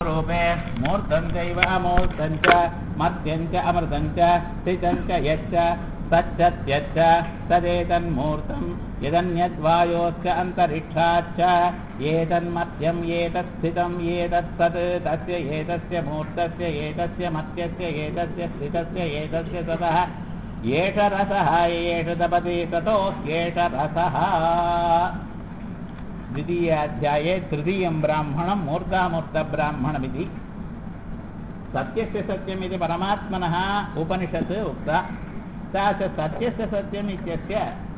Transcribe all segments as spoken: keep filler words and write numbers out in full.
रूपे मूर्तं चैव अमूर्तं च मर्त्यं च अमृतं च स्थितं च यच्च सच्च तदेतन्मूर्तं यदन्यद्वायोश्च अन्तरिक्षाच्च एतन्मर्त्यं एतत्स्थितं एतत्सत् तस्य एतस्य मूर्तस्य एतस्य मर्त्यस्य एतस्य स्थितस्य एतस्य ततः एष रसः एष तपति ततो एष रसः। द्वितीयाध्याये तृतीयं ब्राह्मणं मूर्धामूर्तब्राह्मणमिति। सत्यस्य सत्यमिति परमात्मनः उपनिषत् उक्ता। सा च सत्यस्य सत्यम् इत्यस्य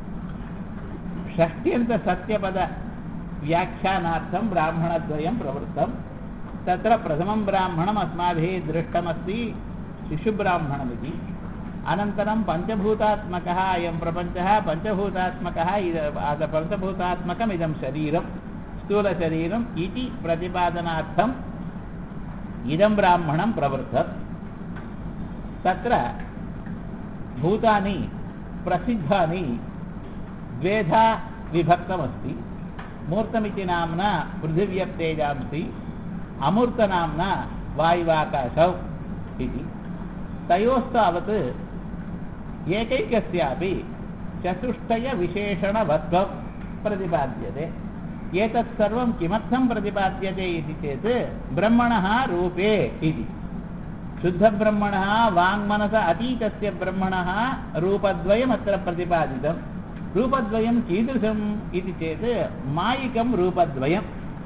षष्ट्यन्तसत्यपदव्याख्यानार्थं ब्राह्मणद्वयं प्रवृत्तं। तत्र प्रथमं ब्राह्मणम् अस्माभिः दृष्टमस्ति शिशुब्राह्मणमिति। अनन्तरं पञ्चभूतात्मकः अयं प्रपञ्चः पञ्चभूतात्मकः पञ्चभूतात्मकम् इदं शरीरं स्थूलशरीरम् इति प्रतिपादनार्थम् इदं ब्राह्मणं प्रवृत्तं। तत्र भूतानि प्रसिद्धानि द्वेधा विभक्तमस्ति। मूर्तमिति नाम्ना पृथिव्यप्तेजांसि, अमूर्तनाम्ना वायुवाकाशौ इति। तयोस्तावत् एकैकस्यापि चतुष्टयविशेषणवत्वं प्रतिपाद्यते। एतत् सर्वं किमर्थं प्रतिपाद्यते इति चेत् ब्रह्मणः रूपे इति। शुद्धब्रह्मणः वाङ्मनस अतीतस्य ब्रह्मणः रूपद्वयम् अत्र प्रतिपादितं। रूपद्वयं कीदृशम् इति चेत् मायिकं रूपद्वयं।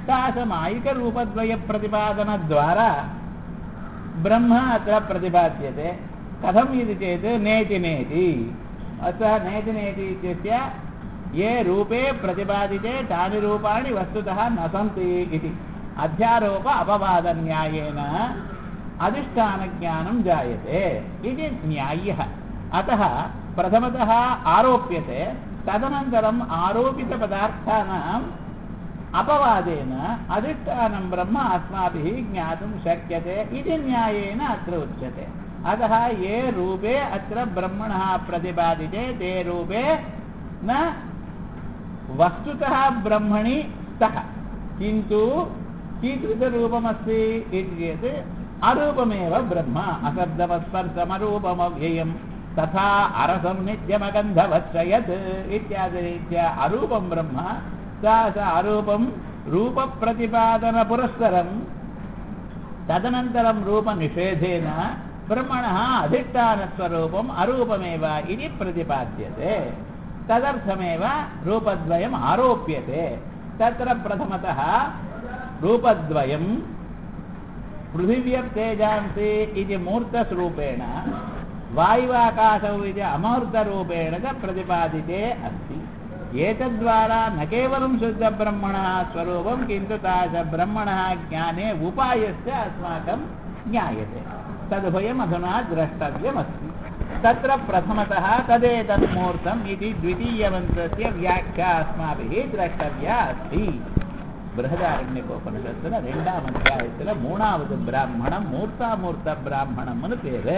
तादृशमायिकरूपद्वयप्रतिपादनद्वारा ब्रह्म अत्र प्रतिपाद्यते। कथम् इति चेत् नेति नेति। अतः नेति नेति इत्यस्य ये रूपे प्रतिपादिते तानि रूपाणि वस्तुतः न सन्ति इति अध्यारोप अपवादन्यायेन अधिष्ठानज्ञानं जायते इति न्यायः। अतः प्रथमतः आरोप्यते, तदनन्तरम् आरोपितपदार्थानाम् अपवादेन अधिष्ठानं ब्रह्म अस्माभिः ज्ञातुं शक्यते इति न्यायेन अत्र उच्यते। अतः ये रूपे अत्र ब्रह्मणः प्रतिपादिते ते रूपे न वस्तुतः ब्रह्मणि स्तः, किन्तु कीदृशरूपमस्ति इति चेत् अरूपमेव ब्रह्म। अशब्दमस्पर्शमरूपमव्ययं तथा अरसं नित्यमगन्धवच्च यत् इत्यादिरीत्या अरूपं ब्रह्म। सा स अरूपं रूपप्रतिपादनपुरस्सरं तदनन्तरं रूपनिषेधेन ब्रह्मणः अधिष्ठानस्वरूपम् अरूपमेव इति प्रतिपाद्यते। तदर्थमेव रूपद्वयम् आरोप्यते। तत्र प्रथमतः रूपद्वयं पृथिव्यप्तेजांसि इति मूर्तस्वरूपेण, वायुवाकाशौ इति अमूर्तरूपेण च प्रतिपादिते अस्ति। एतद्वारा न केवलं शुद्धब्रह्मणः स्वरूपं किन्तु तादृशब्रह्मणः ज्ञाने उपायस्य अस्माकं ज्ञायते। तदुभयम् अधुना द्रष्टव्यमस्ति। तत्र प्रथमतः तदेतन्मूर्तम् इति द्वितीयमन्त्रस्य व्याख्या अस्माभिः द्रष्टव्या अस्ति। बृहदारण्यकोपनिषत्तुल ரெண்டாம் அத்தியாயத்துல மூணாவது பிராமணம் மூர்த்தாமூர்த்த பிராமணம்னு பேரு.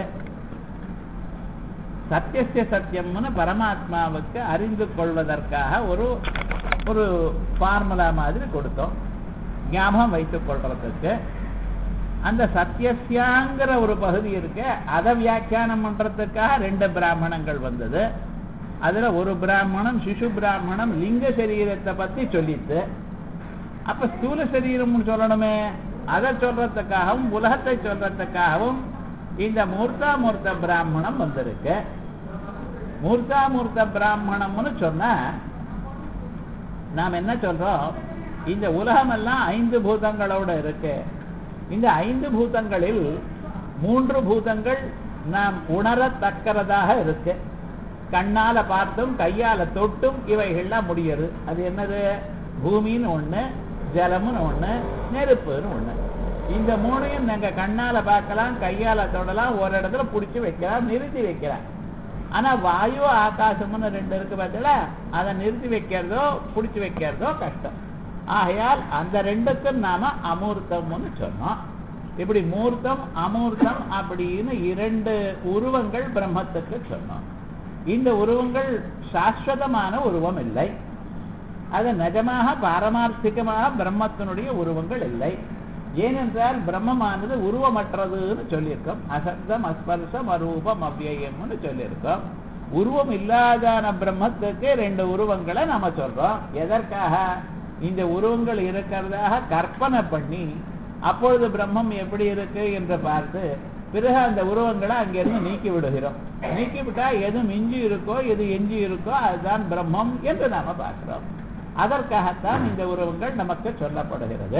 சத்தியஸ்ய சத்தியம்னு பரமாத்மாவுக்கு அறிந்து கொள்வதற்காக ஒரு ஒரு ஃபார்முலா மாதிரி கொடுத்தோம் ஞாபகம் வைத்துக் கொள்றதுக்கு. அந்த சத்தியஸ்யாங்கிற ஒரு பகுதி இருக்கு, அதை வியாக்கியானம் பண்றதுக்காக ரெண்டு பிராமணங்கள் வந்தது. அதுல ஒரு பிராமணம் சிசு பிராமணம் லிங்க சரீரத்தை பத்தி சொல்லிட்டு, அப்ப ஸ்தூல சரீரம்னு சொல்லணுமே, அதை சொல்றதுக்காகவும் உலகத்தை சொல்றதுக்காகவும் இந்த மூர்த்தாமூர்த்த பிராமணம் வந்திருக்கு. மூர்த்தாமூர்த்த பிராமணம்னு சொன்னா நாம் என்ன சொல்றோம், இந்த உலகம் எல்லாம் ஐந்து பூதங்களோட இருக்கு. இந்த ஐந்து பூதங்களில் மூன்று பூதங்கள் நாம் உணரத்தக்கிறதாக இருக்கு. கண்ணால பார்த்தும் கையால தொட்டும் இவைகள்லாம் முடியுது. அது என்னது? பூமின்னு ஒண்ணு, ஜலம்னு ஒண்ணு, நெருப்புன்னு ஒண்ணு. இந்த மூணையும் நாங்க கண்ணால பார்க்கலாம், கையால தொடலாம், ஒரு இடத்துல பிடிச்சி வைக்கலாம், நிறுத்தி வைக்கலாம். ஆனா வாயு ஆகாசம்னு ரெண்டு இருக்கு பார்த்தல, அதை நிறுத்தி வைக்கிறதோ பிடிச்சி வைக்கிறதோ கஷ்டம். ஆகையால் அந்த ரெண்டுக்கும் நாம அமூர்த்தம்னு சொன்னோம். இப்படி மூர்த்தம் அமூர்த்தம் அப்படின்னு இரண்டு உருவங்கள் பிரம்மத்துக்கு சொன்னோம். இந்த உருவங்கள் சாஸ்வதமான உருவம் இல்லை. அது நிஜமாக பாரமார்த்திகமாக பிரம்மத்தினுடைய உருவங்கள் இல்லை. ஏனென்றால் பிரம்மமானது உருவமற்றதுன்னு சொல்லியிருக்கோம். அசப்தம் அஸ்பர்சம் அரூபம் அவ்யயம்னு சொல்லியிருக்கோம். உருவம் இல்லாதான பிரம்மத்துக்கு ரெண்டு உருவங்களை நாம சொல்றோம். எதற்காக? இந்த உருவங்கள் இருக்கிறதாக கற்பனை பண்ணி அப்பொழுது பிரம்மம் எப்படி இருக்கு என்று பார்த்து பிறகு அந்த உருவங்களை அங்கிருந்து நீக்கி விடுகிறோம். நீக்கிவிட்டா எது மிஞ்சி இருக்கோ எது எஞ்சி இருக்கோ அதுதான் பிரம்மம் என்று நாம பார்க்கிறோம். அதற்காகத்தான் இந்த உருவங்கள் நமக்கு சொல்லப்படுகிறது.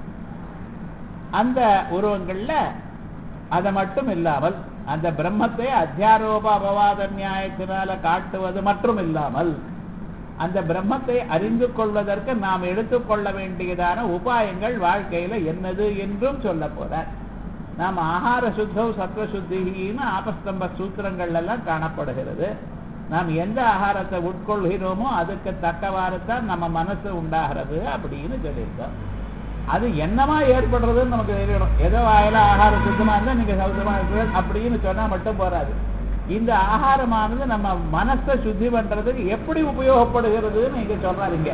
அந்த உருவங்கள்ல அதை மட்டும் இல்லாமல் அந்த பிரம்மத்தை அத்தியாரோப அபவாத நியாயத்தினால காட்டுவது மற்றும் இல்லாமல் அந்த பிரம்மத்தை அறிந்து கொள்வதற்கு நாம் எடுத்துக்கொள்ள வேண்டியதான உபாயங்கள் வாழ்க்கையில என்னது என்றும் சொல்ல போறார். நாம் ஆகார சுத்தம் சத்வ சுத்தின்னு ஆபஸ்தம்ப சூத்திரங்கள் எல்லாம் காணப்படுகிறது. நாம் எந்த ஆகாரத்தை உட்கொள்கிறோமோ அதுக்கு தக்கவாறுத்தான் நம்ம மனசு உண்டாகிறது அப்படின்னு சொல்லியிருக்கோம். அது என்னமா ஏற்படுறதுன்னு நமக்கு தெரியணும். ஏதோ வாயில ஆகாரம் சுத்தமா இருந்தா நீங்க சௌத்தமா இருக்கிறது அப்படின்னு சொன்னா மட்டும் போறாது. இந்த ஆகாரமானது நம்ம மனசை சுத்தி பண்றதுக்கு எப்படி உபயோகப்படுகிறதுன்னு நீங்க சொல்றாருங்க.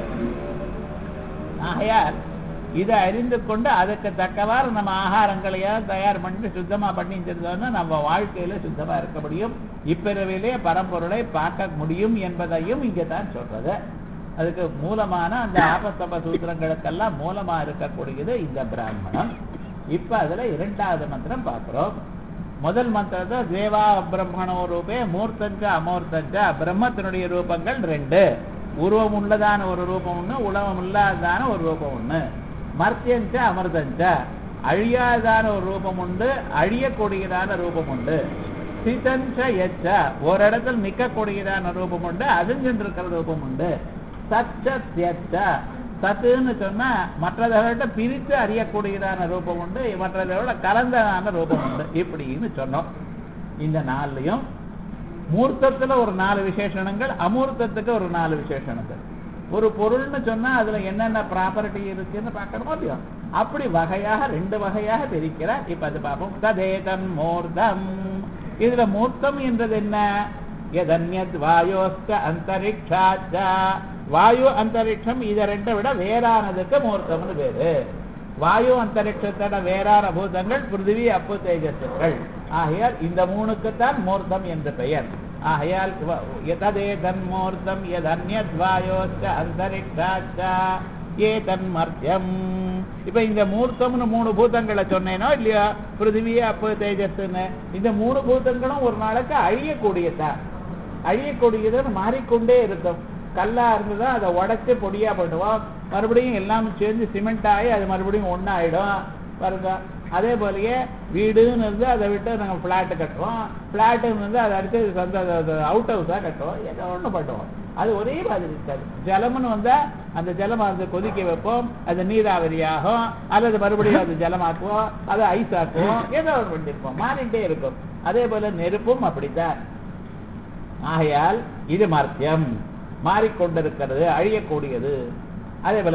ஆகையால் இதை அறிந்து கொண்டு அதுக்கு தக்கவாறு நம்ம ஆகாரங்களையா தயார் பண்ணி சுத்தமா பண்ணி செஞ்சோம்னா நம்ம வாழ்க்கையில சுத்தமா இருக்க முடியும். இப்பிறவிலே பரம்பொருளை பார்க்க முடியும் என்பதையும் இங்கே தான் சொல்றது. அதுக்கு மூலமான அந்த ஆபஸ்தம்ப சூத்திரங்களுக்கெல்லாம் மூலமா இருக்கக்கூடியது இந்த பிராமணம். இப்ப அதுல இரண்டாவது மந்திரம் பார்க்கிறோம். முதல் மந்திரத்தை தேவா பிரம்மணோ ரூபே மூர்த்தஞ்ச அமூர்த்தஞ்ச பிரம்மத்தினுடைய ரூபங்கள் ரெண்டு. உருவம் உள்ளதான ஒரு ரூபம் ஒண்ணு, உலகம் இல்லாததான ஒரு ரூபம் ஒண்ணு. மர்த்தியஞ்ச அமிர்தஞ்ச அழியாதான ஒரு ரூபம் உண்டு, அழியக்கூடியதான ரூபம் உண்டு. சிதஞ்ச எச்ச ஒரு இடத்துல நிக்கக்கூடியதான ரூபம் உண்டு, அதிர்ந்திருக்கிற ரூபம் உண்டு. சச்சத்யச்ச சத்துன்னு சொன்னா மற்றதோட பிரித்து அறியக்கூடியதான ரூபம் உண்டு, மற்றதோட கலந்ததான ரூபம் உண்டு. இப்படின்னு சொன்னோம். இந்த நாலுலயும் மூர்த்தத்துல ஒரு நாலு விசேஷணங்கள், அமூர்த்தத்துக்கு ஒரு நாலு விசேஷணங்கள். ஒரு பொருள்னு சொன்னா அதுல என்னென்ன ப்ராப்பர்ட்டி இருக்குன்னு பார்க்கணுமோ இல்லையோ, அப்படி வகையாக ரெண்டு வகையாக பிரிக்கிறார். இப்ப அது பார்ப்போம். ததேதன் மூர்த்தம். இதுல மூர்த்தம் என்றது என்ன? எதன்யத் வாயோஸ்க அந்தரிக்ஷாச்ச. வாயு அந்தரிக்ஷம் இதை ரெண்டை விட வேறானதுக்கு மூர்த்தம்னு பேரு. வாயு அந்தரிக்ஷத்தோட வேறான பூதங்கள் பிருத்திவி அப்பு தேஜஸ்கள். ஆகையால் இந்த மூணுக்குத்தான் மூர்த்தம் என்று பெயர். ஆகையால் எதேதன் மூர்த்தம் எதன்யத் வாயோஸ்க அந்தரிக்ஷாச்ச ஏதன் மர்த்தியம். இப்ப இந்த மூர்த்தம்னு மூணு பூதங்களை சொன்னேனோ இல்லையா, பிருத்திவி அப்பு தேஜஸ்ன்னு, இந்த மூணு பூதங்களும் ஒரு நாளுக்கு அழியக்கூடியதா. அழியக்கூடியதுன்னு மாறிக்கொண்டே இருக்கும். கல்லா இருந்ததா அதை உடைச்சு பொடியா பண்ணுவோம், மறுபடியும் எல்லாம் சேர்ந்து சிமெண்ட் ஆகி அது மறுபடியும் ஒன்னாயிடும் பாருங்க. அதே போலயே வீடுன்னு இருந்து அதை விட்டு நாங்கள் பிளாட்டு கட்டுவோம், பிளாட்டுன்னு இருந்து அதை அடுத்து சொந்த அவுட் ஹவுஸா கட்டுவோம், ஏதோ ஒண்ணு பண்ணுவோம். அது ஒரே மாதிரி இருக்காது. ஜலம்னு வந்தா அந்த ஜலம் வந்து கொதிக்க வைப்போம், அது நீராவரியாகும், அல்லது மறுபடியும் அது ஜலமாக்குவோம், அதை ஐஸ் ஆக்குவோம், ஏதோ ஒன்று பண்ணிருப்போம், மாறிட்டே இருக்கும். அதே போல நெருப்பும் அப்படித்தான். ஆகையால் இது மர்த்தியம், மாறிக்கொண்டிருக்கிறது, அழியக்கூடியது. அதே போல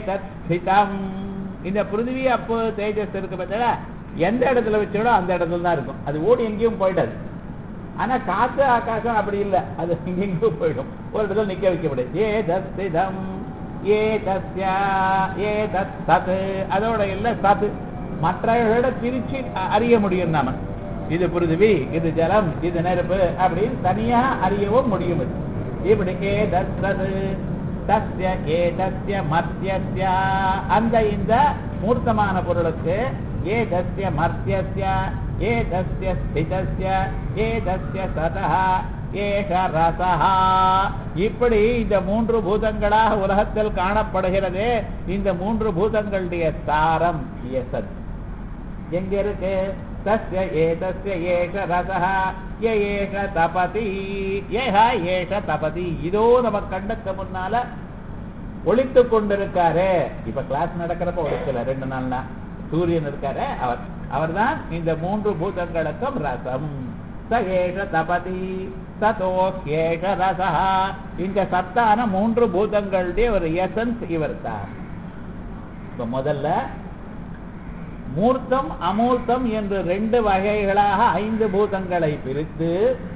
ஏதம், இந்த பிருத்திவி அப்போ தேஜஸ் இருக்கு பார்த்தா எந்த இடத்துல வச்சோட அந்த இடத்துல தான் இருக்கும். அது ஓடி எங்கேயும் போயிடாது. ஆனா காத்து ஆகாசம் அப்படி இல்லை, அது எங்கெங்கேயும் போயிடும், ஒரு இடத்துல நிக்க வைக்க முடியாது. ஏ தம் ஏ தஸ்யா ஏ தத் சத்து, அதோட இல்ல சத்து மற்றவர்களோட பிரிச்சு அறிய முடியும் நாம. இது பிருத்திவி, இது ஜலம், இது நெருப்பு அப்படின்னு தனியா அறியவும் முடியும். இப்படி ஏ தஸ்து தஸ்ய ஏ தஸ்ய மர்த்தியஸ்ய, அந்த இந்த மூர்த்தமான பொருளுக்கு ஏ தஸ்ய மர்த்தியஸ்ய ஏ தஸ்ய ஸ்திதஸ்ய ஏ தஸ்ய சதஹ ஏஷ ரசஹ, இப்படி இந்த மூன்று பூதங்களாக உலகத்தில் காணப்படுகிறது. இந்த மூன்று பூதங்களுடைய சாரம் எசத் எங்க இருக்கு? தஸ்ய ஏதஸ்ய ஏஷ ரசஹ ஏஷ தபதி ஏஹ ஏஷ தபதி. இதோ நம்ம கண்ணுக்கு முன்னால ஒளித்து கொண்டிருக்காரு. இப்ப கிளாஸ் நடக்கிறப்ப ஒழிக்கல, ரெண்டு நாள்னா சூரியன் இருக்காரு, அவர் அவர் தான் இந்த மூன்று பூதங்களுக்கும் ரசம். ச ஏஷ தபதி சதோ ஏஷ ரசஹ, இந்த சத்தான மூன்று பூதங்களுடைய ஒரு எசன்ஸ் இவர் தான். இப்ப முதல்ல மூர்த்தம் அமூர்த்தம் என்று ரெண்டு வகைகளாக ஐந்து பூதங்களை பிரித்து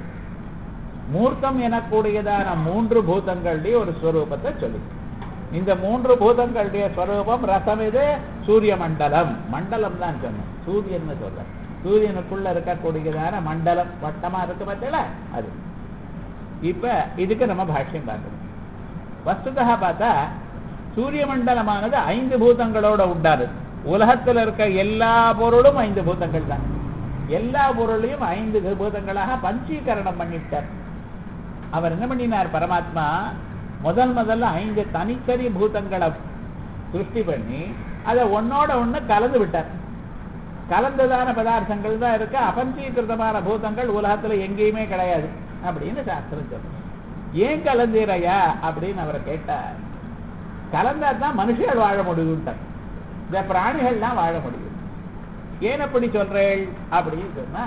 மூர்த்தம் எனக்கூடியதான மூன்று பூதங்களுடைய ஒரு ஸ்வரூபத்தை சொல்லு. இந்த மூன்று பூதங்களுடைய ஸ்வரூபம் ரசம், இது சூரிய மண்டலம், மண்டலம் தான் சொன்னேன், சூரியன் சொல்ற, சூரியனுக்குள்ள இருக்கக்கூடியதான மண்டலம் வட்டமா இருக்கு பார்த்தல அது. இப்ப இதுக்கு நம்ம பாஷ்யம் பார்க்கணும். வஸ்துதா பார்த்தா சூரிய மண்டலமானது ஐந்து பூதங்களோட உண்டானது. உலகத்தில் இருக்க எல்லா பொருளும் ஐந்து பூதங்கள் தான். எல்லா பொருளையும் ஐந்து பூதங்களாக பஞ்சீகரணம் பண்ணிட்டார். அவர் என்ன பண்ணினார் பரமாத்மா, முதல் முதல்ல ஐந்து தனித்தனி பூதங்களை சிருஷ்டி பண்ணி அதை ஒன்னோட ஒண்ணு கலந்து விட்டார். கலந்ததான பதார்த்தங்கள் தான் இருக்க, அபஞ்சீகிருதமான பூதங்கள் உலகத்துல எங்கேயுமே கிடையாது அப்படின்னு சாஸ்திரம் சொல்ற. ஏன் கலந்தீரையா அப்படின்னு அவரை கேட்டார். கலந்தா தான் மனுஷர்கள் வாழ முடியும், இந்த பிராணிகள்லாம் வாழ முடியும். ஏன் அப்படி சொல்றேள் அப்படின்னு சொன்னா,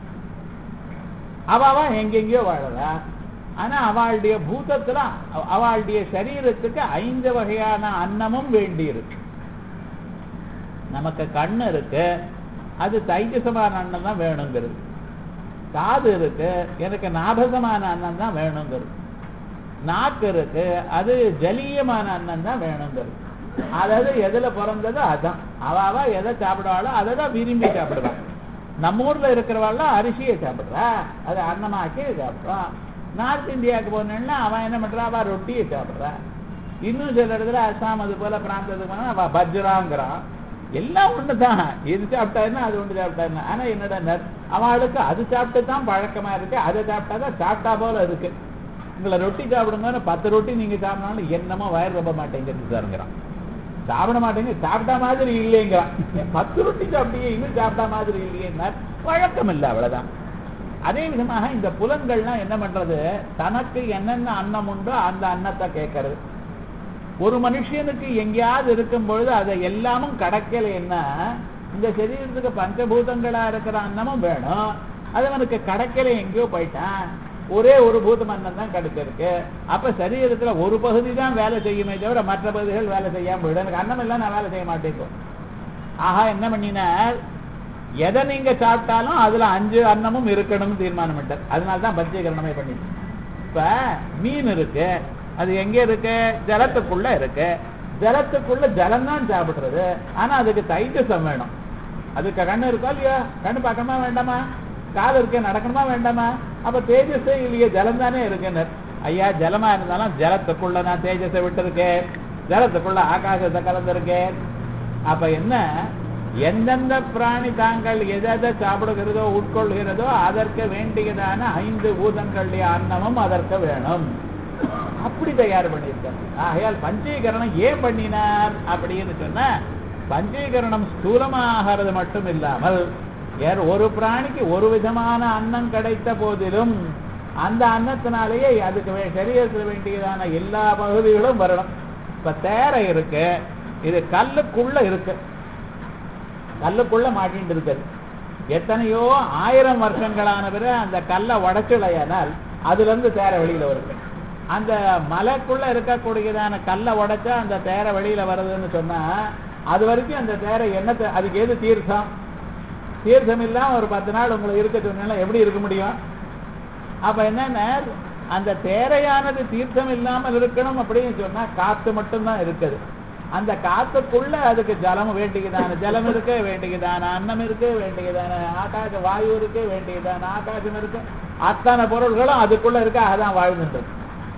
அவ எங்கெங்கயோ வாழறா, ஆனா அவளுடைய பூதத்துல அவளுடைய சரீரத்துக்கு ஐந்து வகையான அன்னமும் வேண்டி இருக்கு. நமக்கு கண்ணு இருக்கு, அது தைஜசமான அன்னம் தான் வேணுங்கிறது. காது இருக்கு, எனக்கு நாபசமான அன்னம் தான் வேணுங்கிறது. நாக்கு இருக்கு, அது ஜலீயமான அன்னம் தான் வேணுங்கிறது. அதாவது எதுல பிறந்ததோ அதான் அவ எதை சாப்பிடுவாளோ அதை தான் விரும்பி சாப்பிடுவான். நம்ம ஊர்ல இருக்கிறவாள் அரிசியை சாப்பிடுறா, அது அன்னமாக்கி சாப்பிடுறான். நார்த் இந்தியாவுக்கு போனா அவன் என்ன பண்றா, அவ ரொட்டியை சாப்பிடுறா. இன்னும் சில இடத்துல அசாம் அது போல பிராந்தத்துக்கு போனா அவ பஜ்ராங்கிறான். எல்லாம் ஒண்ணுதான், இது சாப்பிட்டாருன்னா அது ஒன்று சாப்பிட்டாருன்னா. ஆனா என்னடா அவளுக்கு அது சாப்பிட்டு தான் பழக்கமா இருக்கு, அதை சாப்பிட்டாதான் சாப்பிட்டா போல இருக்கு. உங்களை ரொட்டி சாப்பிடுங்க, பத்து ரொட்டி நீங்க சாப்பிடணும் என்னமோ வயிறு ரொம்ப மாட்டேங்கிறது சாருங்கிறான். சாப்பிட மாட்டேங்க, சாப்பிட்டா மாதிரி இல்லைங்கிறான். பத்து ரொட்டி சாப்பிட்டீங்க, இன்னும் சாப்பிட்டா மாதிரி இல்லையேன்னா வழக்கம் இல்லை, அவ்வளவுதான். அதே விதமாக இந்த புலன்கள்லாம் என்ன பண்றது, தனக்கு என்னென்ன அன்னம் உண்டோ அந்த அன்னத்தை கேட்கறது. ஒரு மனுஷனுக்கு எங்கேயாவது இருக்கும் பொழுது அதை எல்லாமும் கிடைக்கலைன்னா, இந்த சரீரத்துக்கு பஞ்சபூதங்களா இருக்கிற அன்னமும் வேணும், அது அவனுக்கு கிடைக்கல, எங்கேயோ போயிட்டான். ஒரே ஒரு பூதம் அன்னம் தான் கிடைச்சிருக்கு. அப்ப சரீரத்துல ஒரு பகுதி தான் வேலை செய்யுமே தவிர மற்ற பகுதிகள் வேலை செய்யாம போயிடும். எனக்கு அன்னம் எல்லாம் நான் வேலை செய்ய மாட்டேன். ஆஹா என்ன பண்ணினார், எதை நீங்க சாப்பிட்டாலும் அதுல அஞ்சு அன்னமும் இருக்கணும்னு தீர்மானம் பண்ணிட்டார். அதனால்தான் பஞ்சீகரணமே பண்ணிட்டு. இப்ப மீன் இருக்கு, அது எங்க இருக்கு, ஜலத்துக்குள்ள இருக்கு. ஜலத்துக்குள்ள ஜலம் தான் சாப்பிடுறது, ஆனா அதுக்கு தைஜசம் வேணும். அதுக்கு கண்ணு இருக்கா இல்லையா, கண்ணு பார்க்கணுமா வேண்டாமா, காது இருக்க நடக்கணுமா வேண்டாமா, அப்ப தேஜஸே இல்லையே, ஜலம் தானே இருக்குன்னு. ஐயா ஜலமா இருந்தாலும் ஜலத்துக்குள்ள நான் தேஜஸை விட்டு இருக்கேன், ஜலத்துக்குள்ள ஆகாசத்தை கலந்திருக்கேன். அப்ப என்ன, எந்தெந்த பிராணி தாங்கள் எதை சாப்பிடுகிறதோ உட்கொள்கிறதோ அதற்கு வேண்டியதான ஐந்து பூதங்களுடைய அன்னமும் அதற்கு வேணும். அப்படி தயார் பண்ணியிருக்கார். ஆகையால் பஞ்சீகரணம் ஏன் பண்ணினார் அப்படின்னு சொன்னா, பஞ்சீகரணம் ஸ்தூலமாகிறது மட்டும் இல்லாமல் ஒரு பிராணிக்கு ஒரு விதமான அன்னம் கிடைத்த போதிலும் அந்த அன்னத்தினாலேயே அதுக்கு சரீரத்தில் வேண்டியதான எல்லா பகுதிகளும் வரணும். இப்ப தேரை இருக்கு, இது கல்லுக்குள்ள இருக்கு, கல்லுக்குள்ள மாட்டிட்டு இருக்குது. எத்தனையோ ஆயிரம் வருஷங்களான பிறகு அந்த கல்லை உடைச்சுடையானால் அதுல இருந்து தேரை வெளியில வருது. அந்த மலைக்குள்ள இருக்கக்கூடியதான கல்லை உடைச்சா அந்த தேரை வெளியில வருதுன்னு சொன்னா, அது வரைக்கும் அந்த தேரை என்னத்தை, அதுக்கு எது தீர்த்தம், தீர்த்தம் இல்லாம ஒரு பத்து நாள் உங்களுக்கு இருக்க சொன்னா எப்படி இருக்க முடியும்? அப்ப என்னன்னா, அந்த தேரையானது தீர்த்தம் இல்லாமல் இருக்கணும் அப்படின்னு சொன்னா காத்து மட்டும்தான் இருக்குது. அந்த காத்துக்குள்ள அதுக்கு ஜலம் வேண்டியதான ஜலம் இருக்கு, வேண்டியதான அன்னம் இருக்கு, வேண்டியதான ஆகாச வாயு இருக்கு, வேண்டியதான ஆகாசம் இருக்கு, அத்தனை பொருள்களும் அதுக்குள்ள இருக்கு. அதான் வாழ்ந்துட்டு.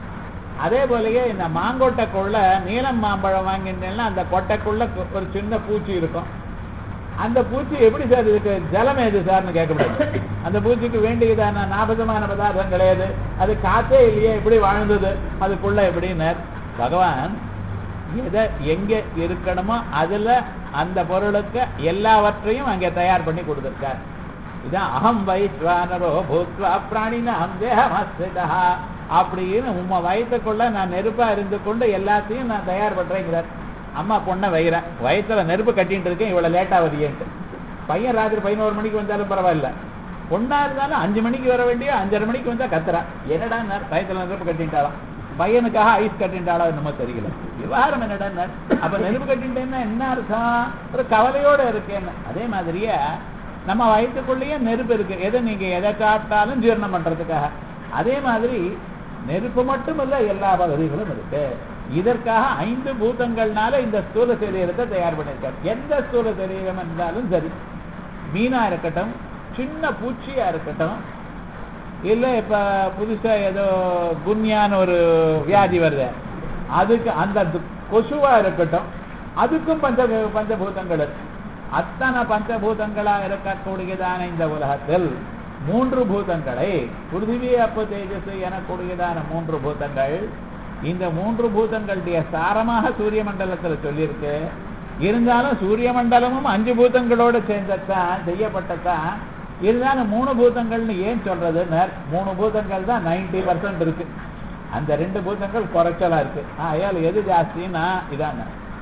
அதே போலயே இந்த மாங்கொட்டைக்குள்ள நீலம் மாம்பழம் வாங்கிட்டேன்னா அந்த கொட்டைக்குள்ள ஒரு சின்ன பூச்சி இருக்கும். அந்த பூச்சி எப்படி சார் இதுக்கு ஜலம் ஏது சார்னு கேட்க முடியாது. அந்த பூச்சிக்கு வேண்டியதான நாபகமான பதார்த்தம் கிடையாது, அது காத்தே இல்லையே, எப்படி வாழ்ந்தது அதுக்குள்ள எப்படின்னு பகவான் எதை எங்க இருக்கணுமோ அதுல அந்த பொருளுக்கு எல்லாவற்றையும் அங்கே தயார் பண்ணி கொடுத்திருக்கார். இதான் அகம் வைஸ்வானரோ பூத்வா பிராணினாம் தேகமஸ்திதா அப்படின்னு உம்ம வயிற்றுக்குள்ள நான் நெருப்பா இருந்து கொண்டு எல்லாத்தையும் நான் தயார் பண்றேங்கிறார். அம்மா பொண்ணை வைகிறேன், வயிற்றுல நெருப்பு கட்டிட்டு இருக்கேன், இவ்வளவு லேட்டா வரியேன்ட்டு. பையன் ராத்திரி பதினோரு மணிக்கு வந்தாலும் பரவாயில்ல, பொண்ணா இருந்தாலும் அஞ்சு மணிக்கு வர வேண்டிய அஞ்சரை மணிக்கு வந்தா கத்துறா. என்னடா வயிற்றுல நெருப்பு கட்டிட்டாலாம், பையனுக்காக ஐஸ் கட்டின்றாளா என்னமோ தெரியல. விவகாரம் என்னடா, அப்ப நெருப்பு கட்டின்ட்டேன்னா என்ன அர்த்தம், ஒரு கவலையோட இருக்கேன்னு. அதே மாதிரியே நம்ம வயிற்றுக்குள்ளேயே நெருப்பு இருக்கு, எதை நீங்க எதை சாப்பிட்டாலும் ஜீரணம் பண்றதுக்காக. அதே மாதிரி நெருப்பு மட்டும் இல்ல, எல்லா பகுதிகளும் இருக்கு. இதற்காக ஐந்து பூதங்கள்னால இந்த ஸ்தூல சரீரத்தை தயார் பண்ணியிருக்காரு. எந்த ஸ்தூல சரீரம் இருந்தாலும் சரி, மீனா இருக்கட்டும், சின்ன பூச்சியா இருக்கட்டும், இல்ல இப்ப புதுசா ஏதோ குன்யான்னு ஒரு வியாதி வருது, அதுக்கு அந்த கொசுவா இருக்கட்டும், அதுக்கும் பஞ்ச பஞ்சபூதங்கள் இருக்கு. அத்தனை பஞ்சபூதங்களா இருக்கக்கூடியதான இந்த உலகத்தில் மூன்று பூதங்களை, பிருத்திவி அப்பு தேஜஸ் எனக்கூடியதான மூன்று பூதங்கள், இந்த மூன்று பூதங்களுடைய சாரமாக சூரிய மண்டலத்தில் சொல்லியிருக்கு. இருந்தாலும் சூரிய மண்டலமும் அஞ்சு பூதங்களோடு சேர்ந்ததான் செய்யப்பட்டதான். இருந்தாலும் மூணு பூதங்கள்னு ஏன் சொல்றது? மூணு பூதங்கள் தான் நைன்டி பர்சன்ட் இருக்கு, அந்த ரெண்டு பூதங்கள் குறைச்சலா இருக்கு. ஆயால் எது ஜாஸ்தின்னா இதாங்க.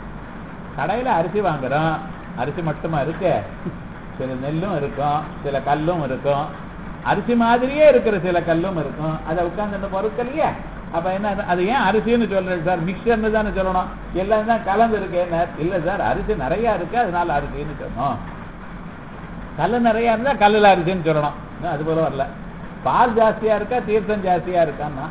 கடையில அரிசி வாங்குறோம், அரிசி மட்டுமா இருக்கு, சில நெல்லும் இருக்கும், சில கல்லும் இருக்கும், அரிசி மாதிரியே இருக்கிற சில கல்லும் இருக்கும். அதை உட்கார்ந்து பொருட்கள் இல்லையா? அப்ப என்ன, அது ஏன் அரிசின்னு சொல்றேன் சார்? மிக்சர்னு தானே சொல்லணும், எல்லாம் தான் கலந்து இருக்கு. இல்ல சார், அரிசி நிறைய இருக்கு அதனால அரிசின்னு சொல்லணும். கல்லு நிறைய இருந்தா கல்லுல அரிசின்னு சொல்லணும். அது போல வரல. பால் ஜாஸ்தியா இருக்கா தீர்த்தம் ஜாஸ்தியா இருக்கான்னா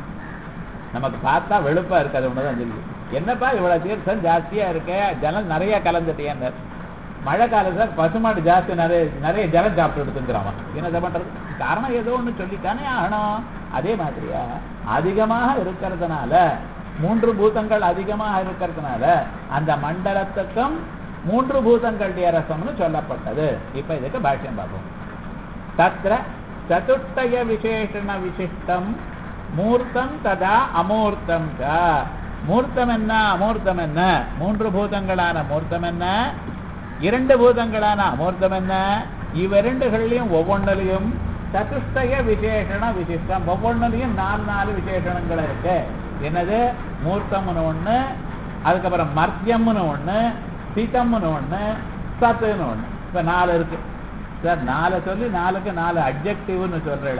நமக்கு பார்த்தா வெளுப்பா இருக்கு, அது ஒண்ணுதான் தெரியும். என்னப்பா இவ்வளவு தீர்த்தம் ஜாஸ்தியா இருக்க, ஜலம் நிறைய கலந்துட்டேன்னு. மழை காலத்துல பசுமாடு ஜாஸ்தி நிறைய நிறைய ஜலம் சாப்பிட்டு எடுத்துக்கிறான். என்ன பண்றது? காரணம் ஏதோ ஒண்ணு சொல்லித்தானே ஆகணும். அதே மாதிரியா அதிகமாக இருக்கிறதுனால, மூன்று பூதங்கள் அதிகமாக இருக்கிறதுனால அந்த மண்டலத்துக்கும் மூன்று பூதங்களுடைய ரசம்னு சொல்லப்பட்டது. இப்ப இதுக்கு பாஷ்யம் பார்ப்போம். தத்ர சதுஷ்டய விசேஷண விசிஷ்டம் மூர்த்தம் ததா அமூர்த்தம் ச. மூர்த்தம் என்ன, அமூர்த்தம் என்ன? மூன்று பூதங்களான மூர்த்தம் என்ன, இரண்டு பூதங்களான அமூர்த்தம் என்ன? இவ்விரண்டுகளையும் ஒவ்வொன்றிலையும் சதுஷ்டய விசேஷண விசிஷ்டம், ஒவ்வொன்றிலையும் நாலு நாலு விசேஷணங்கள் இருக்கு. என்னது? மூர்த்தம்னு ஒண்ணு, அதுக்கப்புறம் மர்த்தியம்னு ஒண்ணு, சீதம்னு ஒண்ணு, சத்துன்னு ஒண்ணு. இப்ப நாலு இருக்கு சார். நாலு சொல்லி நாலுக்கு நாலு அட்ஜெக்டிவ்னு சொல்றேன்.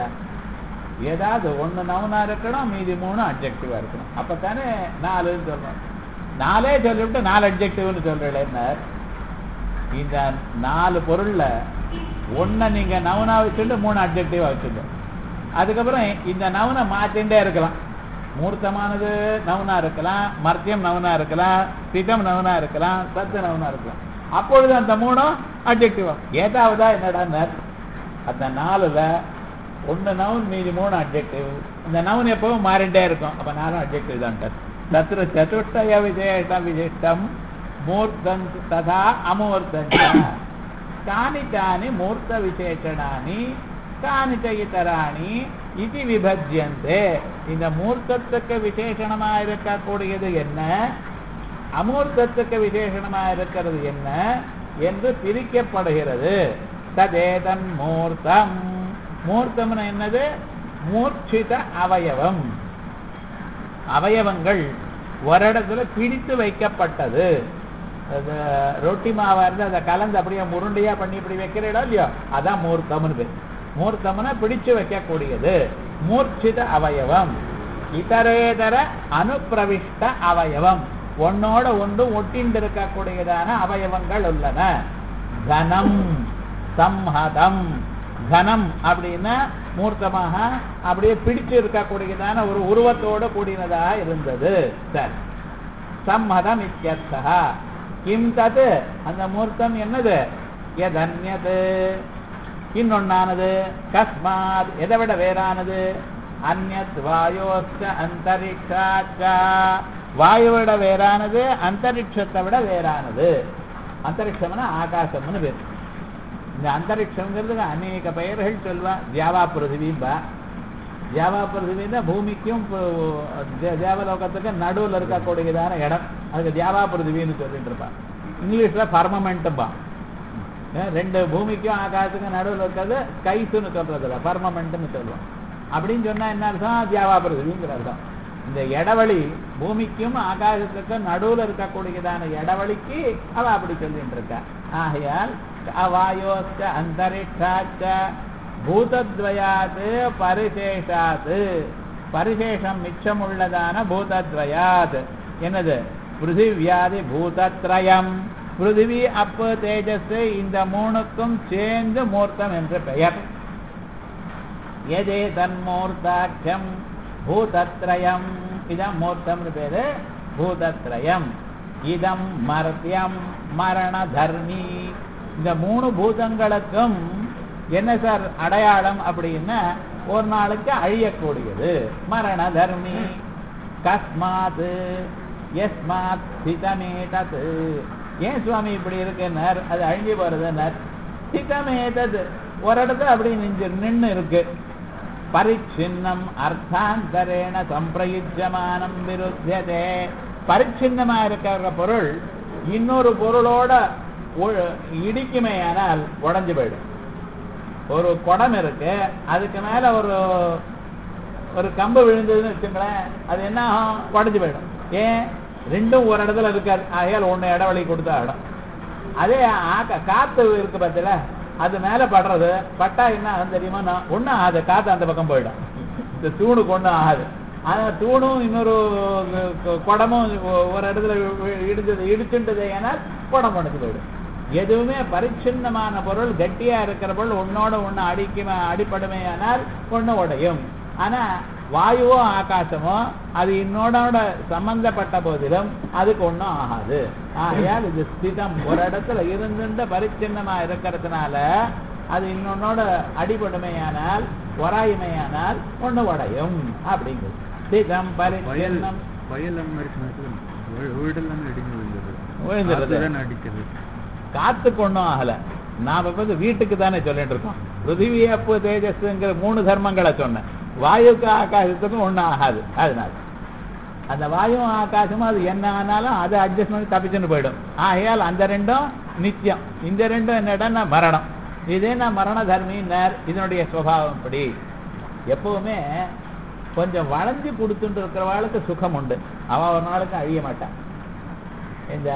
ஏதாவது ஒண்ணு நவுனா இருக்கணும், மீதி மூணு அட்ஜெக்டிவா இருக்கணும். அப்பத்தானே நாலுன்னு சொல்றோம். நாலே சொல்லிவிட்டு நாலு அட்ஜெக்டிவ்னு சொல்றேன். இந்த நாலு பொருள்ல ஒன்ன நீங்க நவுனா வச்சுட்டு மூணு அட்ஜெக்டிவா வச்சுட்டு, அதுக்கப்புறம் இந்த நவுனை மாத்திண்டே இருக்கலாம். மூர்த்தமானது நவுனா இருக்கலாம், மர்த்தியம் நவுனா இருக்கலாம், சிதம் நவுனா இருக்கலாம், சத்து நவுனா இருக்கலாம். அப்பொழுது அந்த மூணும் அட்ஜெக்டிவா. ஏதாவதா என்னடா அந்த நாலுல ஒன்னு நவுன் மீதி மூணு அட்ஜெக்டிவ். இந்த நவுன் எப்பவும் மாறிண்டே இருக்கும். அப்ப நாலும் அட்ஜெக்டிவ் தான். தத்ர சதுஷ்டய விசேஷ விசிஷ்டம் மூர்த்தம் ததா அமூர்த்தம். கானி கானி மூர்த்த விசேஷணானி கானிச்ச இத்தராணி இது விபஜ்யந்தே. இந்த மூர்த்தத்துக்கு விசேஷணமா இருக்கக்கூடியது என்ன, அமூர்த்தத்துக்கு விசேஷணமா இருக்கிறது என்ன என்று பிரிக்கப்படுகிறது. ததேதன் மூர்த்தம். மூர்த்தம்னு என்னது? மூர்ச்சித அவயவம். அவயவங்கள் ஒரு இடத்துல பிடித்து வைக்கப்பட்டது. ரொட்டி மாவா இருந்து அதை கலந்து அப்படியே உருண்டையா பண்ணி இப்படி வைக்கிற இடம் இல்லையோ, அதான் மூர்த்தம்னு பேர். மூர்த்தம்னா பிடிச்சு வைக்கக்கூடியது. மூர்ச்சித அவயவம். இதரேதர அனுப்பிரவிஷ்ட அவயவம். ஒன்னோட ஒன்று ஒட்டிண்டு இருக்கக்கூடியதான அவயவங்கள் உள்ளன. கனம் சம்ஹதம். கனம் அப்படின்னா மூர்த்தமாக அப்படியே பிடிச்சு இருக்கக்கூடியதான ஒரு உருவத்தோட கூடினதாக இருந்தது. சரி. சம்ஹதம் இத்யர்த்தஹ. கிம் தத்? அந்த மூர்த்தம் என்னது? யதன்யத். இன்னொன்னானது. கஸ்மாத். எதை விட வேறானது? அந்யத் வாயோஸ்ச அந்தரிக்ஷாச்ச. வாயுவிட வேறானது, அந்தரிக்ஷத்தை விட வேறானது. அந்தரிக்ஷம்னா ஆகாசம்னு பேர். இந்த அந்தரிக்ஷங்கிறது அநேக பெயர்கள் சொல்வா. தியாவா பிருத்திவிம்பா. தியாவா பிருத்திவின்னா பூமிக்கும் தேவலோகத்துக்கும் நடுவில் இருக்கக்கூடியதான இடம். அதுக்கு தியாவா பிருத்திவின்னு சொல்லிட்டு இருப்பா. இங்கிலீஷ்ல பர்மமெண்ட்டும்பா. ரெண்டு பூமிக்கும் ஆகாசத்துக்கும் நடுவில் இருக்கிறது கைசுன்னு சொல்றதுல பர்மமெண்ட்னு சொல்லுவோம். அப்படின்னு சொன்னா என்ன அர்த்தம்? தியாவா பிருத்திவிங்கிற அர்த்தம். இந்த இடவழி பூமிக்கும் ஆகாசத்துக்கும் நடுவில் இருக்கக்கூடியதான இடவழிக்கு அவ அப்படி சொல்லிட்டு இருக்கா. ஆகையால் அவாயோஸ்ச அந்தரிக்ஷாச்ச பூதத்வயாத் பரிசேஷாத். பரிசேஷம் மிச்சம் உள்ளதான பூதத்வயாத் என்னது? பிருத்திவியாதி பூதத்ரயம். பிருத்திவி அப்பு தேஜஸ் இந்த மூணுக்கும் சேர்ந்து மூர்த்தம் என்று பெயர். எதே தன்மூர்த்தாட்சம் பூதத்ரயம். இதான் மூர்த்தம்னு பேரு. பூதத்ரயம் இதம் மர்த்தியம் மரண தர்மி. இந்த மூணு பூதங்களுக்கும் என்ன சார் அடையாளம் அப்படின்னா ஒரு நாளுக்கு அழியக்கூடியது மரண தர்மி. கஸ்மாத் யஸ்மாத் ஸ்திதமேதத். ஏன் சுவாமி இப்படி இருக்குன்னார், அது அழிஞ்சு போறதுன்னார். ஸ்திதமேதத் ஒரு இடத்துல அப்படி நின்று நின்று இருக்கு. பரிச்சின்னம் அர்த்தாந்தரேண சம்பிரயுஜ்யமானம் விருத்தியதே. பரிச்சின்னமா இருக்கிற பொருள் இன்னொரு பொருளோட இடிக்குமே ஆனால் உடஞ்சு போயிடும். ஒரு குடம் இருக்கு, அதுக்கு மேல ஒரு ஒரு கம்பு விழுந்ததுன்னு வச்சுங்களேன், அது என்ன ஆகும், உடஞ்சு போயிடும். ஏன், ரெண்டும் ஒரு இடத்துல இருக்காது, ஆகையால் ஒண்ணு இடவெளி கொடுத்தா இடம். அதே ஆக்க காத்து இருக்கு பார்த்தல, அது மேல படுறது, பட்டா என்ன ஆகும் தெரியுமா, ஒண்ணும் ஆகாது, காத்து அந்த பக்கம் போயிடும். இந்த தூணுக்கு ஒண்ணும் ஆகாது. ஆனா தூணும் இன்னொரு குடமும் ஒரு இடத்துல இடிச்சது இடிச்சுட்டது ஏனால் குடம் உடஞ்சு போயிடும். எதுவுமே பரிச்சின்னமான பொருள், கட்டியா இருக்கிற பொருள் ஒன்னோட ஒண்ணு அடிக்குமே அடிப்படுமே ஆனால் ஒண்ணு உடையும். ஆனா வாயுவோ ஆகாசமோ அது இன்னோட சம்பந்தப்பட்ட போதிலும் அதுக்கு ஒன்றும் ஆகாது. ஆகையால் இது ஸ்திதம், ஒரு இடத்துல இருந்துட்டு பரிச்சின்னமா இருக்கிறதுனால அது இன்னொன்னோட அடிபடுமையானால் வராயுமையானால் ஒண்ணு உடையும் அப்படிங்கிறது. ஸ்திதம் பரிச்சின்னம். காத்துக்கு ஒன்றும் ஆகல. நாம வந்து வீட்டுக்கு தானே சொல்லிட்டு இருக்கோம். பிருத்திவி அப்பு தேஜஸ்ங்கிற மூணு தர்மங்களை சொன்னேன். வாயுக்கு ஆகாசத்துக்கும் ஒன்றும் ஆகாது. அதனால அந்த வாயு ஆகாசமும் அது என்ன ஆனாலும் அதை அட்ஜஸ்ட் பண்ணி தப்பிச்சுன்னு போயிடும். ஆகையால் அந்த ரெண்டும் நித்தியம். இந்த ரெண்டும் என்னடா மரணம். இதே நான் மரண தர்மின்னார். இதனுடைய சுபாவம் படி எப்பவுமே கொஞ்சம் வளைஞ்சு கொடுத்துட்டு இருக்கிறவாளுக்கு சுகம் உண்டு. அவன் ஒரு நாளுக்கு அழிய மாட்டான். இந்த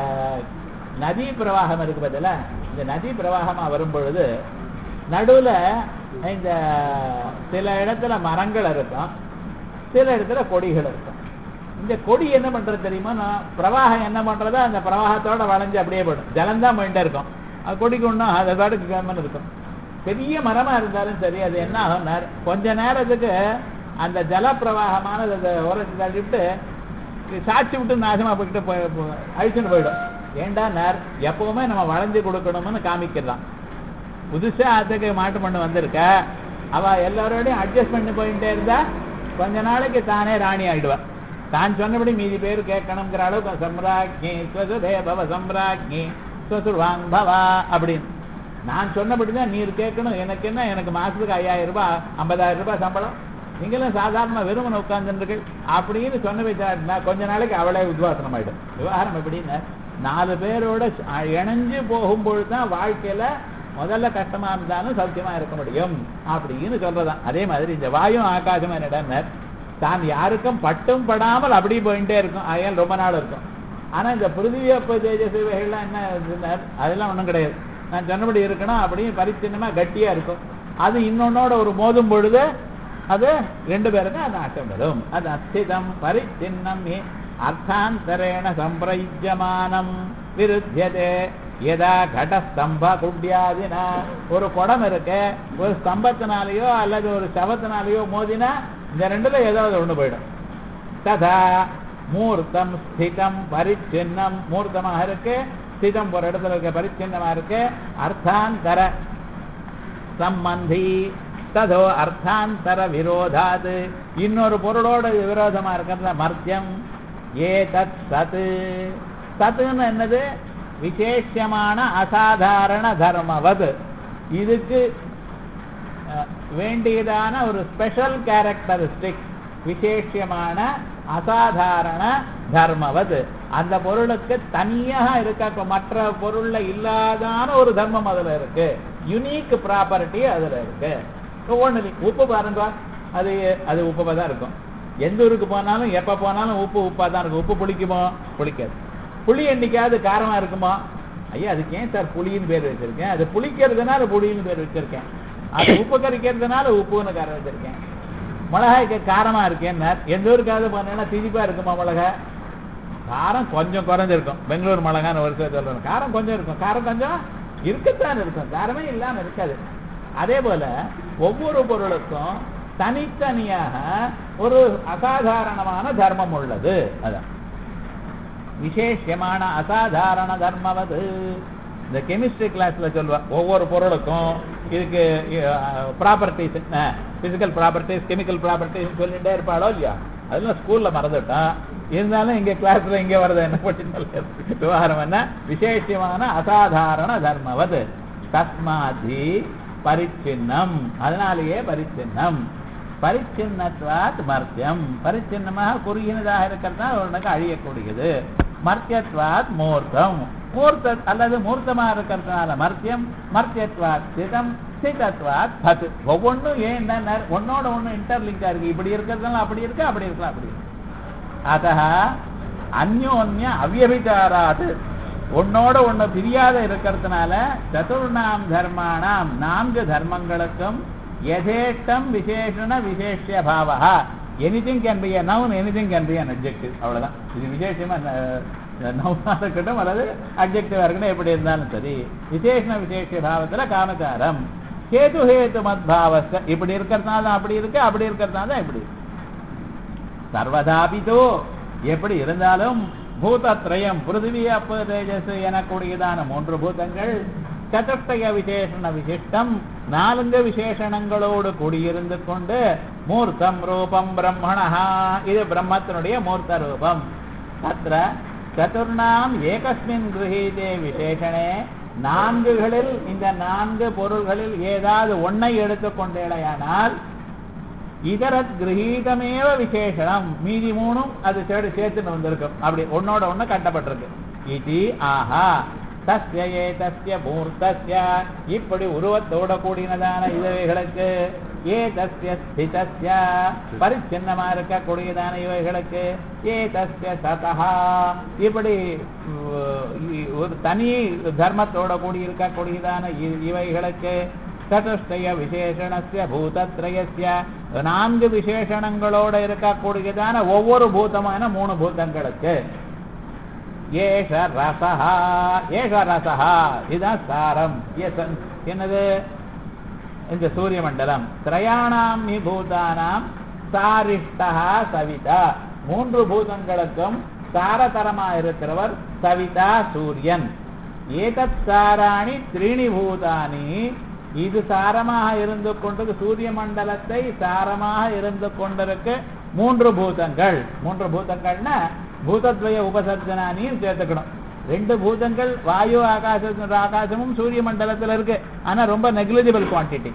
நதி பிரவாகம் இருக்கு பதில, இந்த நதி பிரவாகமா வரும் பொழுது நடுவுல இந்த சில இடத்துல மரங்கள் இருக்கும், சில இடத்துல கொடிகள் இருக்கும். இந்த கொடி என்ன பண்றது தெரியுமா, நான் பிரவாகம் என்ன பண்றதோ அந்த பிரவாகத்தோட வளைஞ்சு அப்படியே போடும். ஜலம்தான் போயிட்டே இருக்கும். அது கொடிக்கு ஒன்றும் அதை பாட்டுக்கு கவர்மெண்ட் இருக்கும். பெரிய மரமா இருந்தாலும் சரி, அது என்ன ஆகும், கொஞ்ச நேரத்துக்கு அந்த ஜல பிரவாகமானது அதை உரைச்சு தள்ளிவிட்டு சாட்சி விட்டு நாசமா போய்கிட்டு போய் அழிச்சுட்டு போயிடும். ஏண்டா நேர் எப்பவுமே நம்ம வளைஞ்சு கொடுக்கணும்னு காமிக்கலாம். புதுசா அதுக்கு மாட்டு பண்ணு வந்திருக்க, அவ எல்லாரோடையும் அட்ஜஸ்ட் பண்ணி போயிட்டே இருந்தா கொஞ்ச நாளைக்கு தானே ராணி ஆயிடுவா. தான் சொன்னபடி மீதி பேர் கேட்கணுங்கிற அளவுக்கு சம்ராஜ்ஞி ஸ்வசுதேபவ சம்ராஜ்ஞி ஸ்வசுர்வாங்பவா அப்படின்னு நான் சொன்னபடிதான் நீர் கேட்கணும். எனக்கு என்ன, எனக்கு மாசத்துக்கு ஐயாயிரம் ரூபாய் ஐம்பதாயிரம் ரூபாய் சம்பளம், நீங்களும் சாதாரண வெறுமனை உட்கார்ந்துருக்கள் அப்படின்னு சொன்ன வச்சா கொஞ்ச நாளைக்கு அவளே உத்வாசனம் ஆயிடும். விவகாரம் எப்படின்னு, நாலு பேரோட இணைஞ்சு போகும்பொழுது தான் வாழ்க்கையில முதல்ல கஷ்டமா இருந்தாலும் சௌக்கியமா இருக்க முடியும் அப்படின்னு சொல்றதான். அதே மாதிரி இந்த வாயும் ஆகாசம் என்னடா, தான் யாருக்கும் பட்டும் படாமல் அப்படி போயிட்டே இருக்கும். ஆகையால் ரொம்ப நாள் இருக்கும். ஆனா இந்த பிருத்திவி அப்ப தேஜஸ் இவைகள்லாம் என்ன, அதெல்லாம் ஒண்ணும் கிடையாது. நான் சொன்னபடி இருக்கணும் அப்படின்னு பரிச்சின்னமா கட்டியா இருக்கும். அது இன்னொன்னோட ஒரு மோதும் பொழுது அது ரெண்டு பேருக்கும் அது நாட்டம் வரும். அது அஸ்திதம் பரிச்சின்னம் அர்த்தாந்தரேண சம்பிரயுஜ்யமானம் விருத்தியதே எதா கட ஸ்தம்ப குட்டியாதினா. ஒரு குடம் இருக்கு, ஒரு ஸ்தம்பத்தினாலேயோ அல்லது ஒரு சவத்தினாலேயோ மோதினா இந்த ரெண்டுல ஏதாவது ஒண்ணு போயிடும். ததா மூர்த்தம் ஸ்திதம் பரிச்சின்னம், மூர்த்தமாக இருக்கு, ஸ்திதம் ஒரு இடத்துல இருக்க பரிச்சின்னமா இருக்கு. அர்த்தாந்தர சம்பந்தி ததோ அர்த்தாந்தர விரோதாது, இன்னொரு பொருளோட விரோதமா இருக்கிறது மர்த்தியம். ஏ தத் சத்து, சத்துன்னு என்னது, விசேஷமான அசாதாரண தர்மவது, இதுக்கு வேண்டியதான ஒரு ஸ்பெஷல் கேரக்டரிஸ்டிக், விசேஷமான அசாதாரண தர்மவது, அந்த பொருளுக்கு தனியாக இருக்க மற்ற பொருள்ல இல்லாதான ஒரு தர்மம் அதுல இருக்கு, யுனிக் ப்ராப்பர்ட்டி அதுல இருக்கு. ஒண்ணு உப்பு பாருங்க, அது அது உப்புப்பா தான் இருக்கும். எந்த ஊருக்கு போனாலும் எப்ப போனாலும் உப்பு உப்பா தான் இருக்கும். உப்பு புளிக்குமோ? புளிக்காது. புளி என்னைக்காவது காரமா இருக்குமா? ஐயா அதுக்கு ஏன் சார் புளின்னு பேர் வச்சிருக்கேன், அது புளிக்கிறதுனால புளின்னு பேர் வச்சிருக்கேன், அது உப்பு கறிக்கிறதுனால உப்புன்னு காரம் வச்சிருக்கேன். மிளகாய்க்கு காரமா இருக்கேன், எந்த ஊருக்காவது போனா திதிப்பா இருக்குமா மிளகாய்? காரம் கொஞ்சம் குறைஞ்சிருக்கும். பெங்களூர் மிளகான்னு ஒரு சில சொல்லணும், காரம் கொஞ்சம் இருக்கும். காரம் கொஞ்சம் இருக்கத்தான் இருக்கும், காரமே இல்லாம இருக்காது. அதே போல ஒவ்வொரு பொருளுக்கும் தனித்தனியாக ஒரு அசாதாரணமான தர்மம் உள்ளது. அதான் விசேஷமான அசாதாரண தர்மவது. இந்த கெமிஸ்ட்ரி கிளாஸ்ல சொல்லுவா ஒவ்வொரு பொருளுக்கும் இதுக்கு ப்ராப்பர்ட்டிஸ் என்ன, பிசிக்கல் ப்ராப்பர்ட்டிஸ், கெமிக்கல் ப்ராப்பர்ட்டிஸ் சொல்லிட்டே இருப்பாளோ இல்லையா, அதெல்லாம் ஸ்கூல்ல மறந்துட்டான். இருந்தாலும் இங்க கிளாஸ்ல இங்க வருது என்ன பற்றி சொல்ல விவகாரம் என்ன, விசேஷமான அசாதாரண தர்மவது. தஸ்மாதி பரிச்சின்னம், அதனாலேயே பரிச்சின்னம். பரிச்சின்னத்வாத் மர்த்தியம், பரிச்சின்னமாக குறுகினதாக இருக்கிறதுனால உனக்கு அழியக்கூடியது. மர்த்தியத்வாத் மூர்த்தம், மூர்த்த அல்லது மூர்த்தமா இருக்கிறதுனால மர்த்தியம். மர்த்தியத்வாத் ஸ்திதம், ஸ்திதத்வாத் பத். ஒவ்வொன்றும் ஏன் ஒன்னோட ஒண்ணு இன்டர்லிங்கா இருக்கு. இப்படி இருக்கிறதுனால அப்படி இருக்கு, அப்படி இருக்கலாம் அப்படி இருக்கு. அதஹ அந்யோன்ய அவ்யபிச்சாராத், ஒன்னோட ஒண்ணு பிரியாத இருக்கிறதுனால சதுர்ணாம் தர்மாணாம், நான்கு தர்மங்களுக்கும் யதேஷ்டம் விசேஷண விசேஷ்ய பாவா. Anything can be a noun, anything can be an adjective. அவ்வளவுதான். இது விசேஷமா நவுனா இருக்கட்டும் அல்லது அட்ஜெக்டிவா இருக்கட்டும், எப்படி இருந்தாலும் சரி. விசேஷண விசேஷ பாவத்துல காமச்சாரம். கேது ஹேது மத்பாவஸ்த, இப்படி இருக்கிறதுனால அப்படி இருக்கு, அப்படி இருக்கிறதுனால இப்படி இருக்கு. சர்வதாபிதோ, எப்படி இருந்தாலும் பூதத்ரயம், பிருத்திவி அப்பு தேஜஸ் எனக்கூடியதான மூன்று பூதங்கள், சதுஷ்டய விசேஷண விசிஷ்டம், நான்கு விசேஷணங்களோடு கூடியிருந்து கொண்டு மூர்த்தம் ரூபம் பிரம்மணா, இது பிரம்மத்தினுடைய மூர்த்த ரூபம். தத்ர சதுர்ணாம் ஏகஸ்மின் கிரஹீதே விசேஷணே, நான்குகளில் இந்த நான்கு பொருள்களில் ஏதாவது ஒன்றை எடுத்துக்கொண்டேயானால் இதரத் கிரகீதமேவ விசேஷணம், மீதி மூணும் அது சேர்த்துன்னு வந்திருக்கும். அப்படி ஒன்னோட ஒண்ணு கட்டப்பட்டிருக்கு. இது ஆஹா தஸ்ய ஏதஸ்ய மூர்த்தஸ்ய, இப்படி உருவத்தோட கூடினதான இவைகளுக்கு, ஏதஸ்ய ஸ்திதஸ்ய பரிச்சின்னமா இருக்கக்கூடியதான இவைகளுக்கு, ஏதஸ்ய சதஹா இப்படி ஒரு தனி தர்மத்தோட கூடி இருக்கக்கூடியதான இவைகளுக்கு, சதுஷ்டய விசேஷணஸ்ய பூதத்ரயஸ்ய நான்கு விசேஷணங்களோட இருக்கக்கூடியதான ஒவ்வொரு பூதமான மூணு பூதங்களுக்கு, ஏஷ ரசஹா, ஏஷ ரசஹா இதுதான் சாரம். என்னது? இந்த சூரிய மண்டலம். திரயாணாம் பூதானாம் சாரிஷ்டா சவிதா, மூன்று பூதங்களுக்கும் சாரதரமா இருக்கிறவர் சவிதா சூரியன். ஏதத் சாராணி த்ரீணி பூதானி, இது சாரமாக இருந்து கொண்டு சூரிய மண்டலத்தை சாரமாக இருந்து கொண்டிருக்க மூன்று பூதங்கள். மூன்று பூதங்கள்னா பூதத்வய உபசர்ஜனானியும் சேர்த்துக்கணும். ரெண்டு பூதங்கள் வாயு ஆகாச ஆகாசமும் சூரிய மண்டலத்தில் இருக்கு, ஆனா ரொம்ப நெக்லிஜிபிள் குவான்டிட்டி.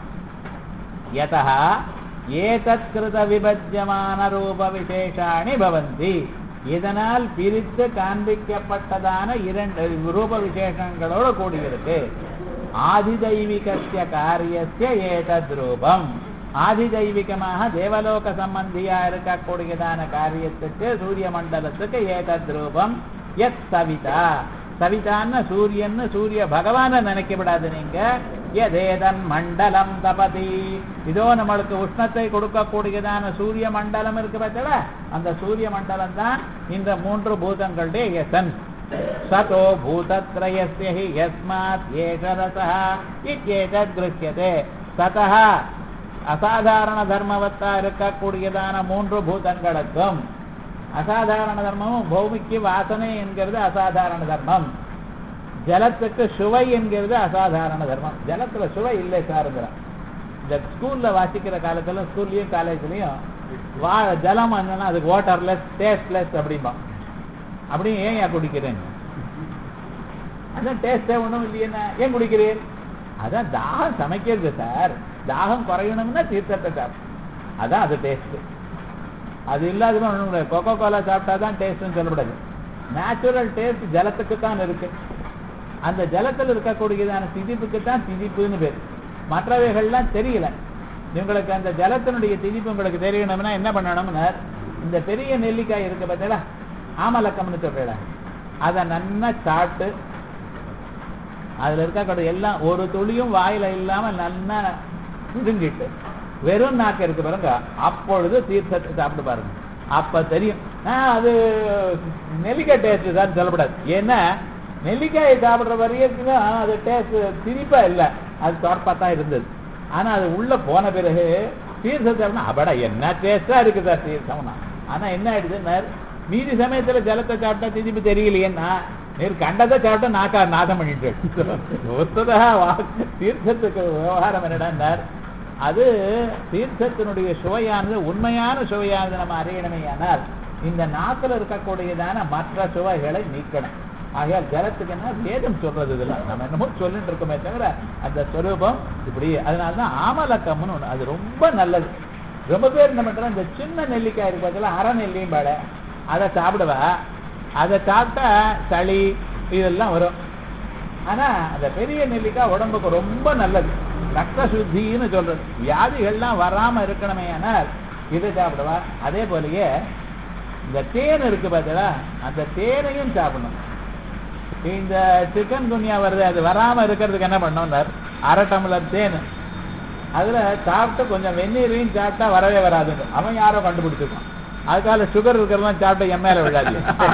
யதா ஏதத் கிருத விபஜ்யமான ரூப விசேஷாணி பவந்தி, இதனால் பிரித்து காண்பிக்கப்பட்டதான இரண்டு ரூப விசேஷங்களோடு கூடியிருக்கு. ஆதிதைவிகஸ்ய காரியஸ்ய ஏதத் ரூபம், ஆதிதைவிகமாக தேவலோக சம்பந்தியா இருக்கக்கூடியதான காரியத்துக்கு சூரிய மண்டலத்துக்கு ஏதத் ரூபம். யத் சவிதா, சவிதான்னு சூரியன்னு சூரிய பகவான நினைக்கப்படாது நீங்க. எதேதன் மண்டலம் தபதி, இதோ நம்மளுக்கு உஷ்ணத்தை கொடுக்கக்கூடியதான சூரிய மண்டலம் இருக்கு பார்த்தல, அந்த சூரிய மண்டலம் தான் இந்த மூன்று பூதங்களுடைய எசன்ஸ். சதோ பூதத்ரயஸ்ய ஹி யஸ்மாத் ஏஷ ரசஹ இத்யேதத் கிருஹ்யதே. சதஹ அசாதாரண தர்மவத்தா இருக்கக்கூடியதான மூன்று பூதங்களுக்கும், அசாதாரண தர்மமும் பௌமிக்கு வாசனை என்கிறது அசாதாரண தர்மம், ஜலத்துக்கு சுவை என்கிறது அசாதாரண தர்மம். ஜலத்துல சுவை இல்லை சாருங்கிறான். இந்த ஸ்கூல்ல வாசிக்கிற காலத்துல ஸ்கூல்லயும் காலேஜ்லயும் வா ஜலம் என்னன்னா அதுக்கு வாட்டர்லெஸ் டேஸ்ட்லெஸ் அப்படிம்பா. அப்படி ஏன் ஏன் குடிக்கிறேன், அதான் டேஸ்டே ஒன்றும் இல்லையா, ஏன் குடிக்கிறேன்? அதான் தாகம் சமைக்கிறது சார், தாகம் குறையணும்னா தீர்த்தத்தை சாப்பிடும், அதான் அது டேஸ்ட். அது இல்லாததுன்னு ஒன்றும் கிடையாது. கொக்கோ கோலா சாப்பிட்டா தான் டேஸ்ட்னு சொல்லக்கூடாது. நேச்சுரல் டேஸ்ட் ஜலத்துக்கு தான் இருக்கு. அந்த ஜலத்தில் இருக்கக்கூடியதான திதிப்புக்கு தான் திதிப்புன்னு பேர். மற்றவைகள்லாம் தெரியல. உங்களுக்கு அந்த ஜலத்தினுடைய திதிப்பு உங்களுக்கு தெரியணும்னா என்ன பண்ணணும்னா, இந்த பெரிய நெல்லிக்காய் இருக்கு பார்த்தீங்களா, ஆமலக்கம்னு சொல்றேன், அதை நல்லா சாப்பிட்டு அதுல இருக்கக்கூடிய எல்லாம் ஒரு துளியும் வாயில இல்லாம நல்லா புடுங்கிட்டு வெறும் நாக்கு இருக்கு பாருங்க, அப்பொழுது தீர்த்தத்தை சாப்பிட்டு பாருங்க, அப்ப தெரியும். அது நெல்லிக்காய் டேஸ்ட் தான் சொல்லப்படாது. ஏன்னா நெல்லிக்காயை சாப்பிடுற வரைக்கும் அது டேஸ்ட் திரிப்பா இல்லை, அது தோற்பா தான் இருந்தது. ஆனா அது உள்ள போன பிறகு தீர்த்தத்தை அப்படா என்ன டேஸ்டா இருக்குதா தீர்த்தம்னா. ஆனா என்ன ஆயிடுதுன்னா மீதி சமயத்துல ஜலத்தை சாப்பிட்டா திருப்பி தெரியலையேன்னா நீர் கண்டதை சாப்பிட்டா நாக்கா நாதம் பண்ணிட்டு ஒத்ததா தீர்த்தத்துக்கு விவகாரம் என்னடார் அது தீர்த்தத்தினுடைய சுவையானது உண்மையான சுவையானது நம்ம அறியணுமே ஆனால் இந்த நாக்கில் இருக்கக்கூடியதான மற்ற சுவைகளை நீக்கணும். ஆகையால் ஜலத்துக்கு என்ன வேதம் சொல்றது இதெல்லாம் நம்ம என்னமோ சொல்லிட்டு இருக்கோமே தவிர அந்த ஸ்வரூபம் இப்படி. அதனாலதான் ஆமலக்கம்னு ஒண்ணு, அது ரொம்ப நல்லது. ரொம்ப பேர் என்ன பண்றோம், இந்த சின்ன நெல்லிக்காய் இருக்கு பார்த்தீங்களா, அரை நெல்லியும் பாட அதை சாப்பிடுவா. அதை சாப்பிட்டா சளி இதெல்லாம் வரும். ஆனா அந்த பெரிய நெல்லிக்காய் உடம்புக்கு ரொம்ப நல்லது, ரத்த சுத்தின்னு சொல்றது. வியாதிகள்லாம் வராம இருக்கணுமே ஆனால் இதை சாப்பிடுவா. அதே போலயே இந்த தேன் இருக்கு பார்த்தீங்களா, அந்த தேனையும் சாப்பிடணும். இந்த சிக்கன் குனியா வருது, அது வராம இருக்கிறதுக்கு என்ன பண்ணோம்னார், அரை டம்ளர் தேன் அதுல சாப்பிட்டு கொஞ்சம் வெந்நீரையும் சாப்பிட்டா வரவே வராதுங்க. அவன் யாரோ கண்டுபிடிச்சிருக்கான். அதுக்கால சுகர் இருக்கிறதெல்லாம் சாப்பிட்டா என் மேல விடாது.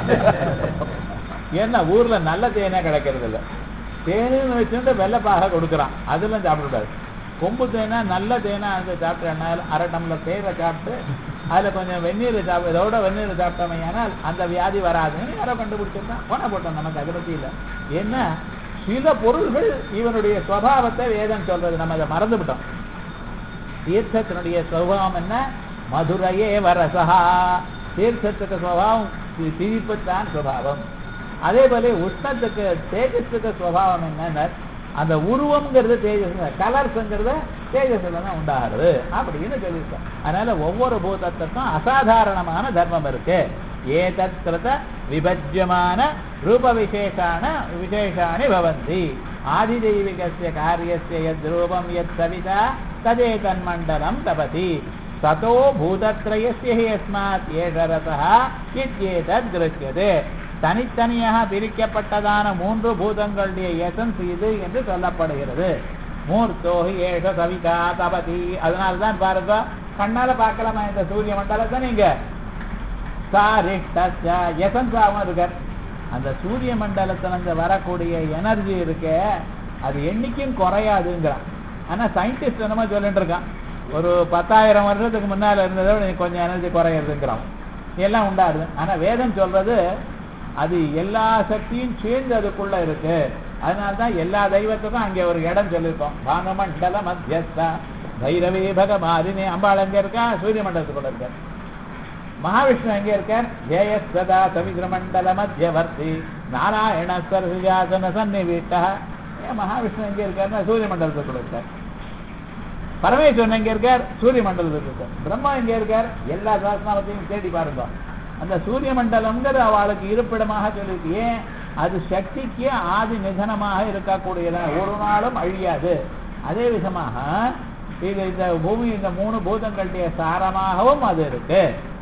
ஏன்னா ஊர்ல நல்ல தேனே கிடைக்கிறது இல்லை. தேனுன்னு வச்சுட்டு வெள்ளைப்பாக கொடுக்குறான், அதெல்லாம் சாப்பிடக்கூடாது. கொம்பு தேனா நல்ல தேனா அந்த சாப்பிட்டா அரை டம்ளர் தேனை சாப்பிட்டு அதுல கொஞ்சம் வெந்நீர் சாப்பிட இதோட வெந்நீர் சாப்பிட்டோமே ஆனால் அந்த வியாதி வராதுன்னு யாரோ கண்டுபிடிச்சிருந்தான். போன போட்டோம், நமக்கு அதை பத்தி இல்லை. ஏன்னா சில பொருள்கள் இவனுடைய சுவாவத்தை வேதம் சொல்றது, நம்ம அதை மறந்துவிட்டோம். தீர்த்தத்தினுடைய சுவாவம் என்ன, மதுரையே வரசகா. தீர்த்தத்துக்கு சுவாவம் திரிப்புத்தான் சுவாவம். அதே போல உஷ்ணத்துக்கு தேஜஸுக்கு சுவாவம் என்னன்னா அந்த உருவம்ங்கிறது தேஜஸ், கலர்ஸ்ங்கிறத தேஜஸ்ல தான் உண்டாகிறது அப்படின்னு சொல்லியிருக்கோம். அதனால ஒவ்வொரு பூதத்துக்கும் அசாதாரணமான தர்மம் இருக்கு. ஏதத் கிருத விபஜ்யமான ரூப விசேஷான விசேஷாணி பவந்தி. ஆதிதெய்விகஸ்ய காரியஸ்ய யத் ரூபம் யத் சவிதா ததே தன்மண்டலம் தபதி ததோ பூதத்ரயஸ்ய ஹி யஸ்மாத் ஏஷ ரசஹ இத்யேதத் திருஷ்யதே. தனித்தனியாக பிரிக்கப்பட்டதான மூன்று பூதங்களுடைய எசன்ஸ் இது என்று சொல்லப்படுகிறது. மூர்த்தோஹி ஏஷ சவிதா தபதி. அதனால்தான் பாருங்க, கண்ணால பார்க்கலாமா இந்த சூரிய மண்டலத்தை நீங்க, எசன்ஸாகவும் இருக்க அந்த சூரிய மண்டலத்திலிருந்து வரக்கூடிய எனர்ஜி இருக்க அது என்னைக்கும் குறையாதுங்கிறான். ஆனா சயின்டிஸ்ட் என்னமா சொல்லிட்டு இருக்கான், ஒரு பத்தாயிரம் வருஷத்துக்கு முன்னால இருந்ததை கொஞ்சம் எனர்ஜி குறையிறதுங்கிறான், எல்லாம் உண்டாருது. ஆனா வேதம் சொல்றது அது எல்லா சக்தியும் சேர்ந்து அதுக்குள்ள இருக்கு. அதனால்தான் எல்லா தெய்வத்துக்கும் அங்கே ஒரு இடம் சொல்லியிருக்கோம். பானுமண்டல மத்தியஸ்தா பைரவே பகமாதினே. அம்பாள் எங்க இருக்கா, சூரிய மண்டலத்துக்குள்ள இருக்கார். மகாவிஷ்ணு எங்க இருக்கார், ஜெயஸ்ததா சமுதிர மண்டல மத்தியவர்த்தி நாராயண சர்வஜாசன சன்னிவீட்டா. மகாவிஷ்ணு எங்க இருக்காருன்னா சூரிய மண்டலத்துக்குள்ள இருக்கார். பரமேஸ்வரன் எங்க இருக்கார், சூரிய மண்டலத்துக்கு இருக்கார். பிரம்மா எங்க இருக்கார், எல்லா சாஸ்திரத்தையும் தேடி பாருங்க. அந்த சூரிய மண்டலம்ங்கிற அவளுக்கு இருப்பிடமாக சொல்லிருக்கு. ஏன், அது சக்திக்கு ஆதி நிதனமாக இருக்கக்கூடியதான், ஒரு நாளும் அழியாது. அதே விதமாக இது இந்த பூமி இந்த மூணு பூதங்களுடைய சாரமாகவும் அது இருக்கு.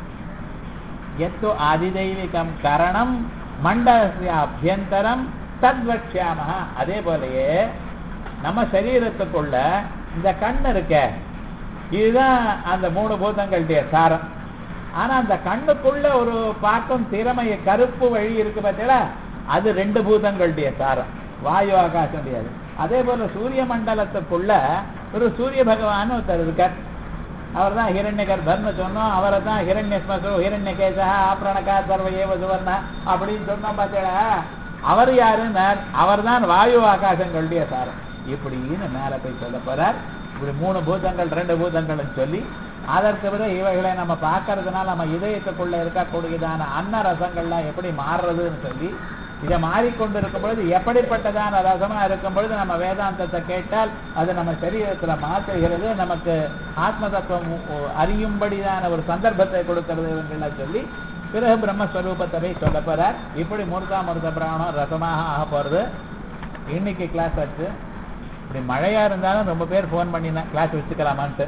எத்தோ ஆதிதெய்வீகம் கரணம் மண்டலஸ்ய அபியந்தரம் தத்வக்ஷ்யாம. அதே போலயே நம்ம சரீரத்துக்குள்ள இந்த கண் இருக்க, இதுதான் அந்த மூணு பூதங்களுடைய சாரம். ஆனா அந்த கண்ணுக்குள்ள ஒரு பார்க்கும் திறமைய கருப்பு வழி இருக்கு பார்த்தீங்களா, அது ரெண்டு பூதங்களுடைய சாரம், வாயு ஆகாசம் முடியாது. அதே போல சூரிய மண்டலத்துக்குள்ள ஒரு சூரிய பகவான் ஒருத்தர் இருக்கார். அவர் தான் ஹிரண்ய கர்ப்பர்னு சொன்னோம். அவரை தான் ஹிரண்யஸ்மசோ ஹிரண்ய கேசா ஆப்ரணகா சர்வ ஏவ சுவர்ணா அப்படின்னு சொன்னோம் பார்த்தீங்களா. அவர் யாருன்னா அவர் தான் வாயு ஆகாசங்களுடைய சாரம். இப்படின்னு மேல போய் சொல்ல போறார். இப்படி மூணு பூதங்கள் ரெண்டு பூதங்கள்னு சொல்லி அதற்கு விட இவைகளை நம்ம பார்க்கறதுனால நம்ம இதயத்துக்குள்ள இருக்கக்கூடியதான அன்ன ரசங்கள்லாம் எப்படி மாறுறதுன்னு சொல்லி இதை மாறிக்கொண்டு இருக்கும் பொழுது எப்படிப்பட்டதான ரசமா இருக்கும் பொழுது நம்ம வேதாந்தத்தை கேட்டால் அது நம்ம சரீரத்துல மாற்றுகிறது, நமக்கு ஆத்ம தத்துவம் அறியும்படிதான ஒரு சந்தர்ப்பத்தை கொடுக்கிறது சொல்லி பிறகு பிரம்மஸ்வரூபத்தை சொல்ல போறார். இப்படி மூர்த்தாமிருத பிராணம் ரசமாக ஆக போறது. இன்னைக்கு கிளாஸ் வச்சு இப்படி மழையா இருந்தாலும் ரொம்ப பேர் போன் பண்ணினேன் கிளாஸ் வச்சுக்கலாமான்ட்டு.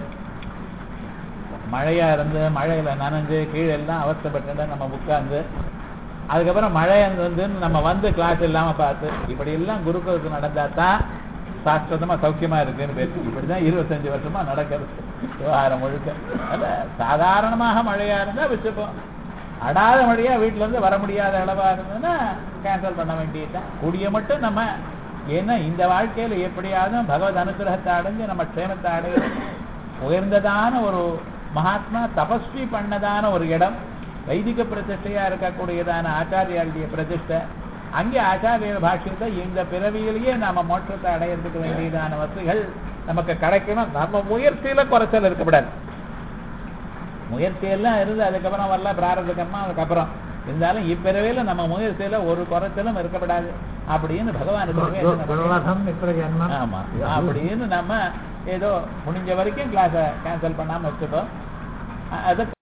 மழையா இருந்து மழையில நனைஞ்சு கீழெல்லாம் அவஸ்தைப்பட்டு நம்ம உட்கார்ந்து அதுக்கப்புறம் மழை வந்து நம்ம வந்து கிளாஸ் இல்லாம பார்த்து இப்படி எல்லாம் குருகுலத்துக்கு நடந்தா தான் சாஸ்திரமா சௌக்கியமா இருக்குன்னு பேசு. இப்படிதான் இருபத்தஞ்சு வருஷமா நடக்கிறது விவகாரம் முழுக்க. அத சாதாரணமாக மழையா இருந்தா வச்சுப்போம், அடாத மழையா வீட்டுல இருந்து வர முடியாத அளவா இருந்ததுன்னா கேன்சல் பண்ண வேண்டியதுதான். கூடிய மட்டும் நம்ம, ஏன்னா இந்த வாழ்க்கையில எப்படியாவது பகவத் அனுகிரகத்தை அடைஞ்சு நம்ம க்ஷேமத்தை அடைய உயர்ந்ததான ஒரு மகாத்மா தபஸ்வி பண்ணதான ஒரு இடம் வைதிக பிரதிஷ்டையா இருக்கக்கூடியதான ஆச்சாரியாளுடைய பிரதிஷ்டை அங்கே ஆச்சாரிய பாஷ்யத்தை இந்த பிறவியிலேயே நாம மோட்சத்தை அடையிறதுக்கு வேண்டியதான வசதிகள் நமக்கு கிடைக்கணும். நம்ம முயற்சியில குறைச்சல் இருக்கக்கூடாது. முயற்சியெல்லாம் இருந்து அதுக்கப்புறம் வரல பிராரதகமா அதுக்கப்புறம் இருந்தாலும் இப்பிறவையில நம்ம முயற்சியில ஒரு குறைச்சலும் இருக்கப்படாது அப்படின்னு பகவானுக்கு ஆமா அப்படின்னு நம்ம ஏதோ முடிஞ்ச வரைக்கும் கிளாஸை கேன்சல் பண்ணாம வச்சுப்போம். அது